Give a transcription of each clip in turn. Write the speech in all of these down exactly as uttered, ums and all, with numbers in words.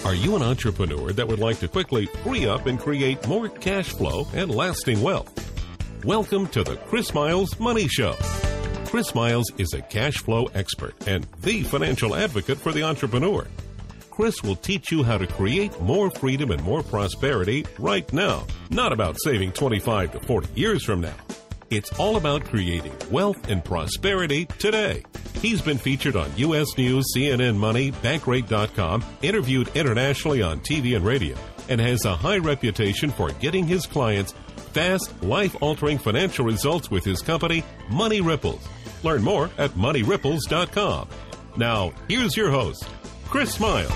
Are you an entrepreneur that would like to quickly free up and create more cash flow and lasting wealth? Welcome to the Chris Miles Money Show. Chris Miles is a cash flow expert and the financial advocate for the entrepreneur. Chris will teach you how to create more freedom and more prosperity right now. Not about saving twenty-five to forty years from now. It's all about creating wealth and prosperity today. He's been featured on U S News, C N N Money, Bankrate dot com, interviewed internationally on T V and radio, and has a high reputation for getting his clients fast, life-altering financial results with his company, Money Ripples. Learn more at money ripples dot com. Now, here's your host, Chris Miles.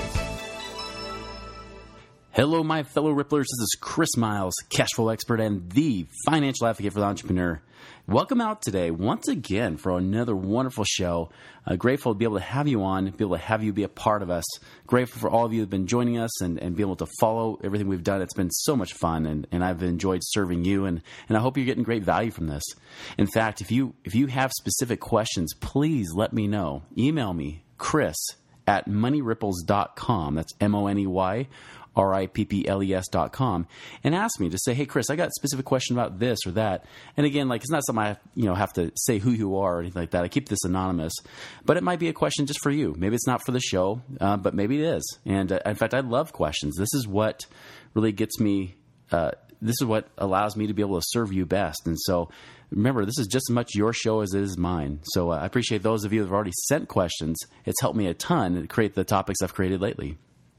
Hello, my fellow Ripplers. This is Chris Miles, cash flow expert and the financial advocate for the entrepreneur. Welcome out today once again for another wonderful show. Uh, grateful to be able to have you on, be able to have you be a part of us. Grateful for all of you who have been joining us and, and be able to follow everything we've done. It's been so much fun, and, and I've enjoyed serving you, and, and I hope you're getting great value from this. In fact, if you if you have specific questions, please let me know. Email me, Chris at money ripples dot com. That's M O N E Y R I P P L E S dot com, and ask me to say, hey, Chris, I got a specific question about this or that. And again, like, it's not something I you know have to say who you are or anything like that. I keep this anonymous, but it might be a question just for you. Maybe it's not for the show, uh, but maybe it is. And uh, in fact, I love questions. This is what really gets me, uh, this is what allows me to be able to serve you best. And so remember, this is just as much your show as it is mine. So uh, I appreciate those of you that have already sent questions. It's helped me a ton to create the topics I've created lately.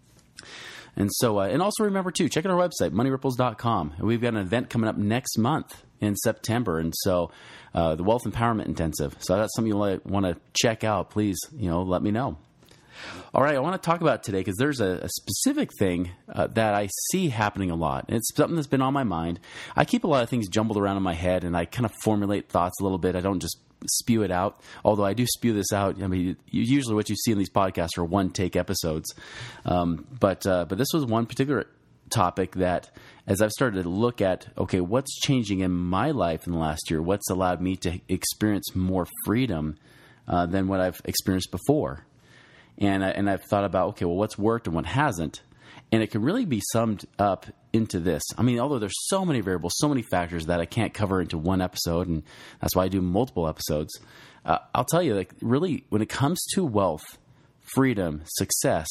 And so, uh, and also remember too, check out our website, money ripples dot com. We've got an event coming up next month in September. And so, uh, the Wealth Empowerment Intensive. So that's something you want to check out. Please, you know, let me know. All right. I want to talk about today because there's a, a specific thing uh, that I see happening a lot. And it's something that's been on my mind. I keep a lot of things jumbled around in my head, and I kind of formulate thoughts a little bit. I don't just spew it out, although I do spew this out. I mean, usually what you see in these podcasts are one-take episodes. Um, but uh, but this was one particular topic that, as I've started to look at, okay, what's changing in my life in the last year? What's allowed me to experience more freedom uh, than what I've experienced before? And, I, and I've thought about, okay, well, what's worked and what hasn't? And it can really be summed up into this. I mean, although there's so many variables, so many factors that I can't cover into one episode, and that's why I do multiple episodes. Uh, I'll tell you, like, really, when it comes to wealth, freedom, success,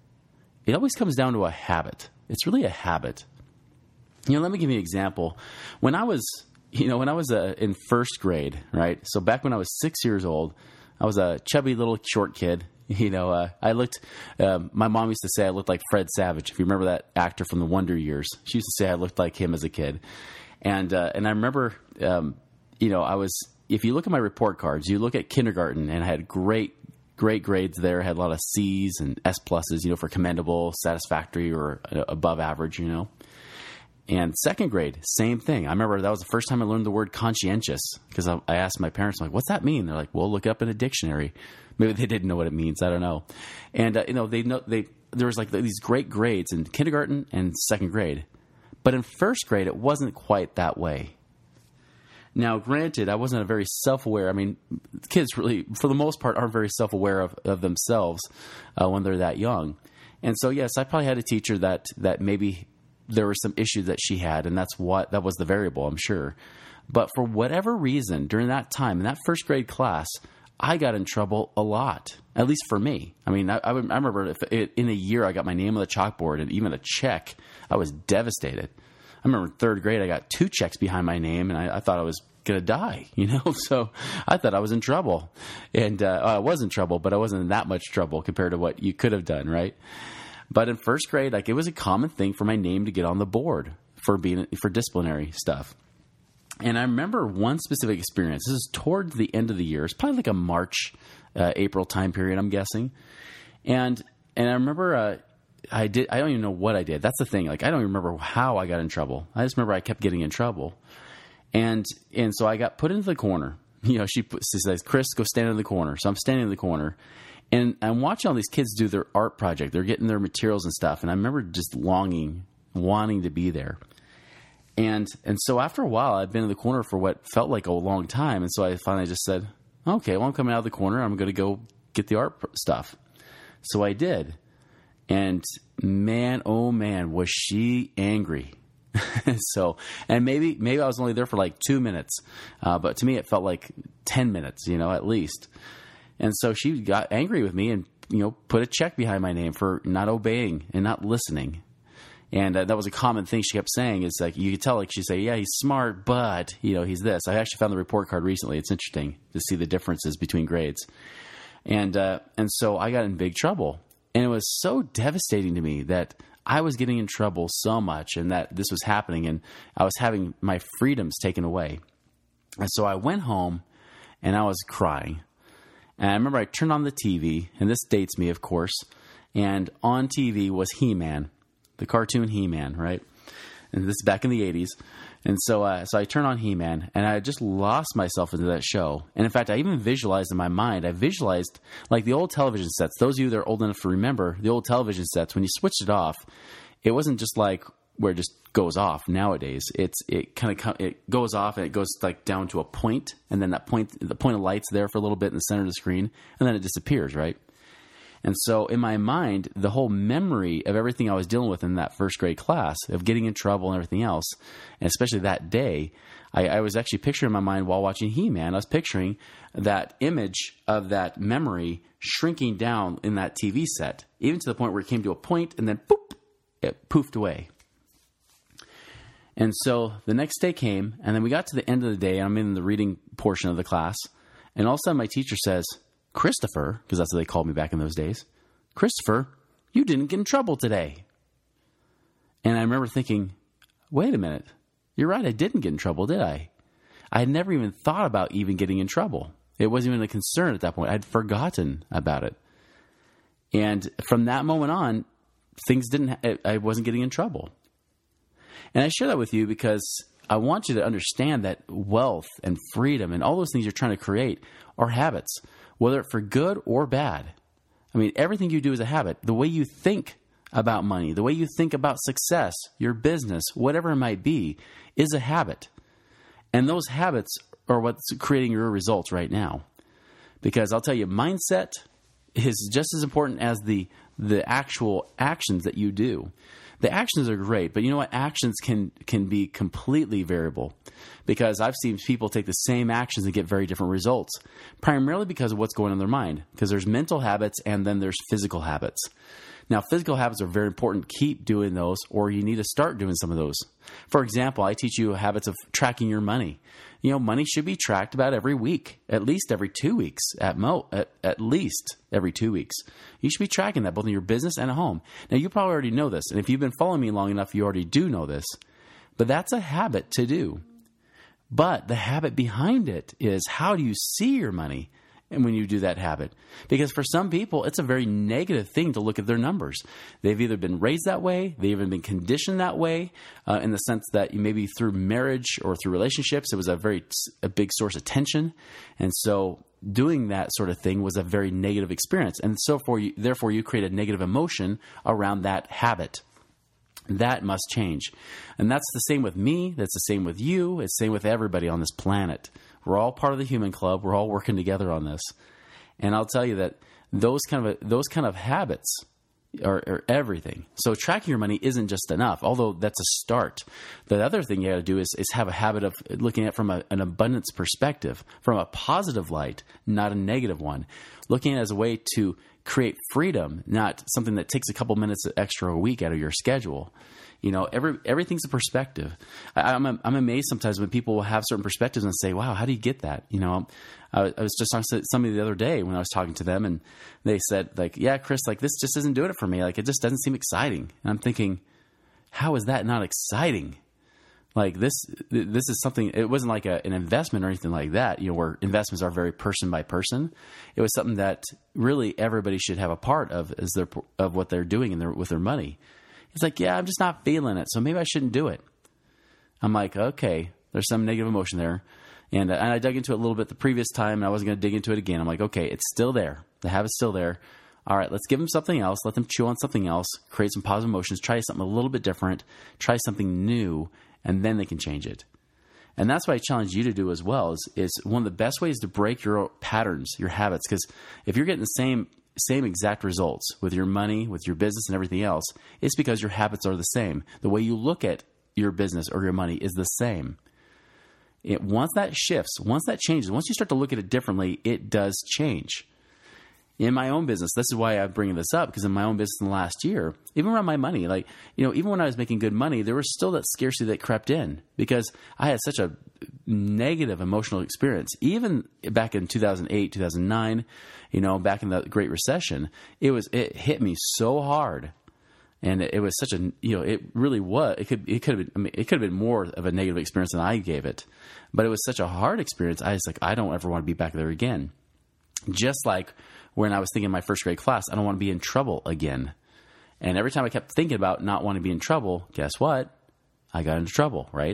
it always comes down to a habit. It's really a habit. You know, let me give you an example. When I was, you know, when I was uh, in first grade, right? So back when I was six years old, I was a chubby little short kid. You know, uh, I looked, um, my mom used to say I looked like Fred Savage. If you remember that actor from the Wonder Years, she used to say I looked like him as a kid. And, uh, and I remember, um, you know, I was, if you look at my report cards, you look at kindergarten, and I had great, great grades there. I had a lot of C's and S pluses, you know, for commendable, satisfactory, or uh, above average, you know. And second grade, same thing. I remember that was the first time I learned the word conscientious, because I, I asked my parents, I'm like, what's that mean? They're like, well, look it up in a dictionary. Maybe they didn't know what it means. I don't know. And, uh, you know, they know they there was like these great grades in kindergarten and second grade. But in first grade, it wasn't quite that way. Now, granted, I wasn't a very self-aware. I mean, kids really, for the most part, aren't very self-aware of, of themselves uh, when they're that young. And so, yes, I probably had a teacher that that maybe there were some issues that she had, and that's what that was the variable, I'm sure. But for whatever reason, during that time, in that first grade class, I got in trouble a lot, at least for me. I mean, I, I, would, I remember if it, in a year I got my name on the chalkboard and even a check, I was devastated. I remember in third grade I got two checks behind my name, and I, I thought I was going to die, you know? So I thought I was in trouble. And uh, I was in trouble, but I wasn't in that much trouble compared to what you could have done, right? But in first grade, like, it was a common thing for my name to get on the board for being for disciplinary stuff. And I remember one specific experience. This is towards the end of the year. It's probably like a March, uh, April time period, I'm guessing. And and I remember uh, I did. I don't even know what I did. That's the thing. Like, I don't even remember how I got in trouble. I just remember I kept getting in trouble. And and so I got put into the corner. You know, she, put, she says, Chris, go stand in the corner. So I'm standing in the corner. And I'm watching all these kids do their art project. They're getting their materials and stuff. And I remember just longing, wanting to be there. And and so after a while, I'd been in the corner for what felt like a long time. And so I finally just said, okay, well, I'm coming out of the corner. I'm going to go get the art stuff. So I did. And man, oh man, was she angry. So, and maybe, maybe I was only there for like two minutes, uh, but to me it felt like ten minutes, you know, at least. And so she got angry with me and, you know, put a check behind my name for not obeying and not listening. And uh, that was a common thing she kept saying. Is like, you could tell, like, she'd say, yeah, he's smart, but, you know, he's this. I actually found the report card recently. It's interesting to see the differences between grades. And, uh, and so I got in big trouble. And it was so devastating to me that I was getting in trouble so much and that this was happening and I was having my freedoms taken away. And so I went home and I was crying. And I remember I turned on the T V, and this dates me, of course, and on T V was He-Man, the cartoon He-Man, right? And this is back in the eighties. And so uh, so I turned on He-Man, and I just lost myself into that show. And in fact, I even visualized in my mind, I visualized like the old television sets. Those of you that are old enough to remember, the old television sets, when you switched it off, it wasn't just like where it just goes off nowadays. It's it kind of it goes off and it goes like down to a point, and then that point, the point of light's there for a little bit in the center of the screen, and then it disappears, right? And so in my mind, the whole memory of everything I was dealing with in that first grade class, of getting in trouble and everything else, and especially that day, I, I was actually picturing in my mind while watching He-Man, I was picturing that image of that memory shrinking down in that T V set, even to the point where it came to a point and then boop, it poofed away. And so the next day came, and then we got to the end of the day, and I'm in the reading portion of the class, and all of a sudden my teacher says, Christopher, because that's what they called me back in those days, Christopher, you didn't get in trouble today. And I remember thinking, wait a minute, you're right, I didn't get in trouble, did I? I had never even thought about even getting in trouble. It wasn't even a concern at that point. I'd forgotten about it. And from that moment on, things didn't, I wasn't getting in trouble. And I share that with you because I want you to understand that wealth and freedom and all those things you're trying to create are habits, whether for good or bad. I mean, everything you do is a habit. The way you think about money, the way you think about success, your business, whatever it might be, is a habit. And those habits are what's creating your results right now. Because I'll tell you, mindset is just as important as the the actual actions that you do. The actions are great, but you know what? Actions can can be completely variable, because I've seen people take the same actions and get very different results, primarily because of what's going on in their mind, because there's mental habits and then there's physical habits. Now, physical habits are very important. Keep doing those, or you need to start doing some of those. For example, I teach you habits of tracking your money. You know, money should be tracked about every week, at least every two weeks, at mo at, at least every two weeks. You should be tracking that both in your business and at home. Now, you probably already know this, and if you've been following me long enough, you already do know this. But that's a habit to do. But the habit behind it is, how do you see your money? And when you do that habit, because for some people, it's a very negative thing to look at their numbers. They've either been raised that way, they've even been conditioned that way, uh, in the sense that maybe through marriage or through relationships, it was a very a big source of tension, and so doing that sort of thing was a very negative experience, and so for you, therefore, you create a negative emotion around that habit. That must change, and that's the same with me. That's the same with you. It's the same with everybody on this planet. We're all part of the human club. We're all working together on this. And I'll tell you that those kind of those kind of habits are, are everything. So tracking your money isn't just enough, although that's a start. The other thing you got to do is, is have a habit of looking at it from a, an abundance perspective, from a positive light, not a negative one. Looking at it as a way to create freedom, not something that takes a couple minutes extra a week out of your schedule. You know, every everything's a perspective. I, I'm I'm amazed sometimes when people will have certain perspectives and say, "Wow, how do you get that?" You know, I, I was just talking to somebody the other day when I was talking to them, and they said, "Like, yeah, Chris, like this just isn't doing it for me. Like, it just doesn't seem exciting." And I'm thinking, how is that not exciting? Like this, this is something. It wasn't like a, an investment or anything like that. You know, where investments are very person by person. It was something that really everybody should have a part of, as their of what they're doing in their with their money. He's like, yeah, I'm just not feeling it, so maybe I shouldn't do it. I'm like, okay, there's some negative emotion there. And, uh, and I dug into it a little bit the previous time, and I wasn't going to dig into it again. I'm like, okay, it's still there. The habit's still there. All right, let's give them something else. Let them chew on something else, create some positive emotions, try something a little bit different, try something new, and then they can change it. And that's what I challenge you to do as well, is, is one of the best ways to break your patterns, your habits. Because if you're getting the same same exact results with your money, with your business and everything else, it's because your habits are the same. The way you look at your business or your money is the same. It, once that shifts, once that changes, once you start to look at it differently, it does change. In my own business, this is why I'm bringing this up, because in my own business in the last year, even around my money, like, you know, even when I was making good money, there was still that scarcity that crept in because I had such a negative emotional experience. Even back in two thousand eight, two thousand nine, you know, back in the Great Recession, it was, it hit me so hard. And it was such a, you know, it really was, it could, it could have been, I mean, it could have been more of a negative experience than I gave it, but it was such a hard experience. I was like, I don't ever want to be back there again. Just like when I was thinking in my first grade class, I don't want to be in trouble again. And every time I kept thinking about not wanting to be in trouble, guess what? I got into trouble, right?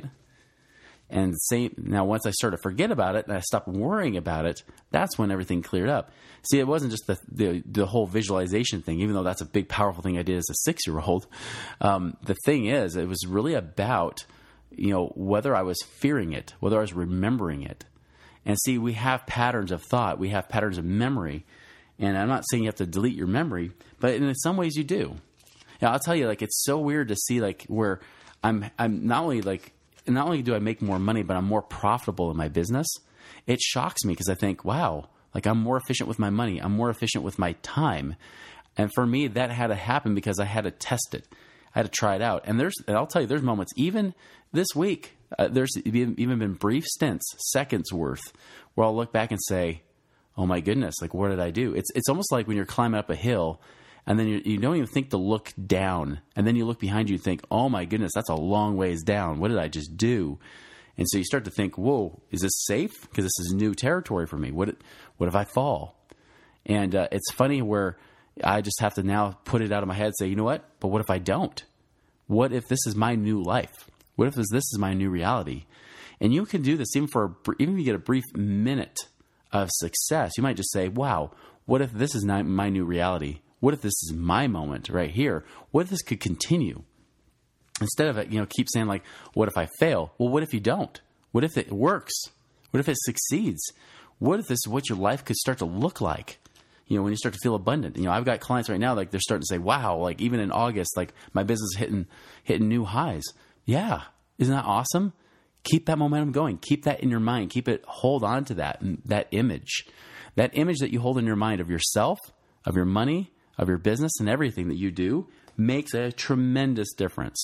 And same, now once I started to forget about it and I stopped worrying about it, that's when everything cleared up. See, it wasn't just the the, the whole visualization thing, even though that's a big, powerful thing I did as a six-year-old. Um, the thing is, it was really about, you know, whether I was fearing it, whether I was remembering it. And see, we have patterns of thought. We have patterns of memory. And I'm not saying you have to delete your memory, but in some ways you do. Now, I'll tell you, like, it's so weird to see, like, where I'm, I'm not only, like, not only do I make more money, but I'm more profitable in my business. It shocks me because I think, wow, like, I'm more efficient with my money. I'm more efficient with my time. And for me, that had to happen because I had to test it. I had to try it out. And there's, and I'll tell you, there's moments, even this week, uh, there's even been brief stints, seconds worth, where I'll look back and say, oh my goodness, like, what did I do? It's it's almost like when you're climbing up a hill and then you, you don't even think to look down. And then you look behind you and think, oh my goodness, that's a long ways down. What did I just do? And so you start to think, whoa, is this safe? Because this is new territory for me. What, what if I fall? And uh, it's funny where I just have to now put it out of my head and say, you know what? But what if I don't? What if this is my new life? What if this, this is my new reality? And you can do this even for, a, even if you get a brief minute of success. You might just say, wow, what if this is not my new reality? What if this is my moment right here? What if this could continue? Instead of, you know, keep saying like, what if I fail? Well, what if you don't? What if it works? What if it succeeds? What if this is what your life could start to look like? You know, when you start to feel abundant. You know, I've got clients right now, like, they're starting to say, wow, like, even in August, like, my business is hitting, hitting new highs. Yeah. Isn't that awesome? Keep that momentum going. Keep that in your mind. Keep it, hold on to that, that image. That image that you hold in your mind of yourself, of your money, of your business, and everything that you do makes a tremendous difference.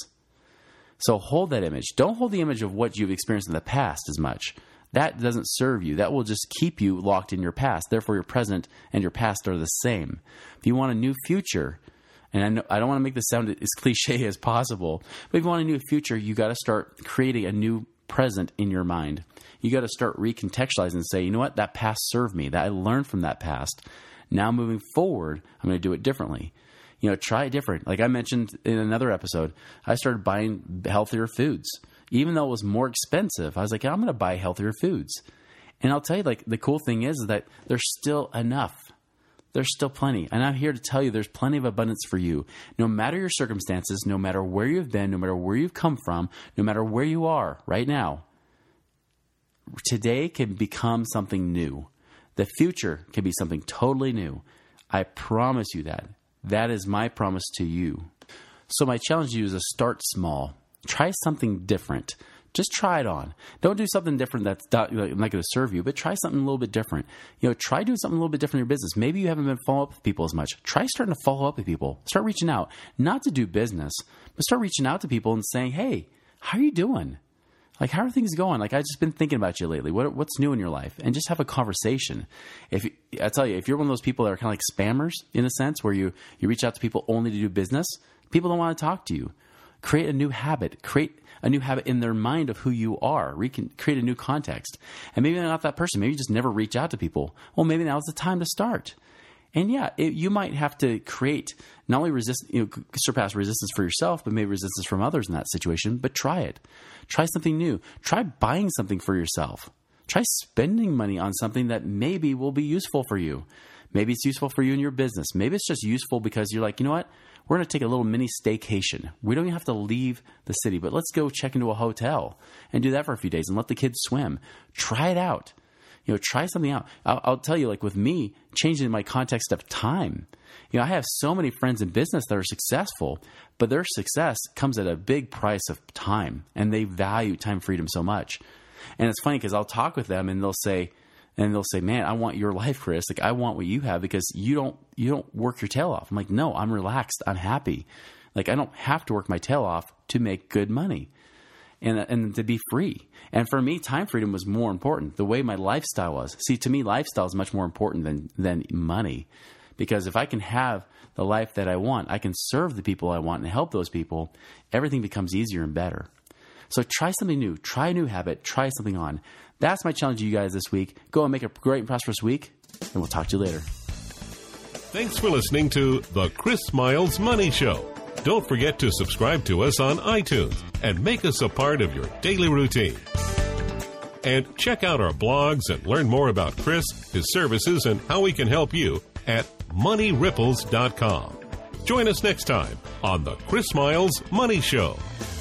So hold that image. Don't hold the image of what you've experienced in the past as much. That doesn't serve you. That will just keep you locked in your past. Therefore, your present and your past are the same. If you want a new future, and I, know, I don't want to make this sound as cliche as possible, but if you want a new future, you got to start creating a new present in your mind. You got to start recontextualizing and say, you know what, that past served me. That I learned from that past. Now moving forward, I'm going to do it differently. You know, try it different. Like I mentioned in another episode, I started buying healthier foods. Even though it was more expensive, I was like, I'm going to buy healthier foods. And I'll tell you, like, the cool thing is that there's still enough. There's still plenty. And I'm here to tell you there's plenty of abundance for you. No matter your circumstances, no matter where you've been, no matter where you've come from, no matter where you are right now, today can become something new. The future can be something totally new. I promise you that. That is my promise to you. So my challenge to you is to start small. Try something different. Just try it on. Don't do something different that's not, not going to serve you, but try something a little bit different. You know, try doing something a little bit different in your business. Maybe you haven't been following up with people as much. Try starting to follow up with people. Start reaching out, not to do business, but start reaching out to people and saying, hey, how are you doing? Like, how are things going? Like, I've just been thinking about you lately. What, what's new in your life? And just have a conversation. If I tell you, if you're one of those people that are kind of like spammers in a sense, where you, you reach out to people only to do business, people don't want to talk to you. Create a new habit. Create a new habit in their mind of who you are. Recon- create a new context. And maybe they're not that person. Maybe you just never reach out to people. Well, maybe now's the time to start. And yeah, it, you might have to create not only resist, you know, surpass resistance for yourself, but maybe resistance from others in that situation. But try it. Try something new. Try buying something for yourself. Try spending money on something that maybe will be useful for you. Maybe it's useful for you in your business. Maybe it's just useful because you're like, you know what? We're going to take a little mini staycation. We don't even have to leave the city, but let's go check into a hotel and do that for a few days and let the kids swim. Try it out. You know, try something out. I'll, I'll tell you, like with me, changing my context of time. You know, I have so many friends in business that are successful, but their success comes at a big price of time, and they value time freedom so much. And it's funny because I'll talk with them, and they'll say, and they'll say, "Man, I want your life, Chris. Like, I want what you have because you don't you don't work your tail off." I'm like, "No, I'm relaxed. I'm happy. Like, I don't have to work my tail off to make good money." And, and to be free. And for me, time freedom was more important. The way my lifestyle was. See, to me, lifestyle is much more important than, than money. Because if I can have the life that I want, I can serve the people I want and help those people, everything becomes easier and better. So try something new. Try a new habit. Try something on. That's my challenge to you guys this week. Go and make a great and prosperous week, and we'll talk to you later. Thanks for listening to The Chris Miles Money Show. Don't forget to subscribe to us on iTunes and make us a part of your daily routine. And check out our blogs and learn more about Chris, his services, and how we can help you at money ripples dot com. Join us next time on The Chris Miles Money Show.